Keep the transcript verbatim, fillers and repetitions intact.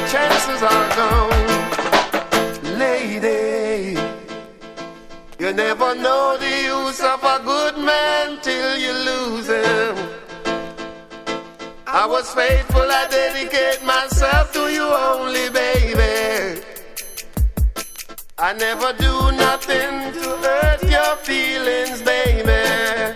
chances are gone. Lady, you never know the use of a good man till you lose him. I was faithful, I dedicate myself to you only, baby. I never do nothing to hurt your feelings, baby.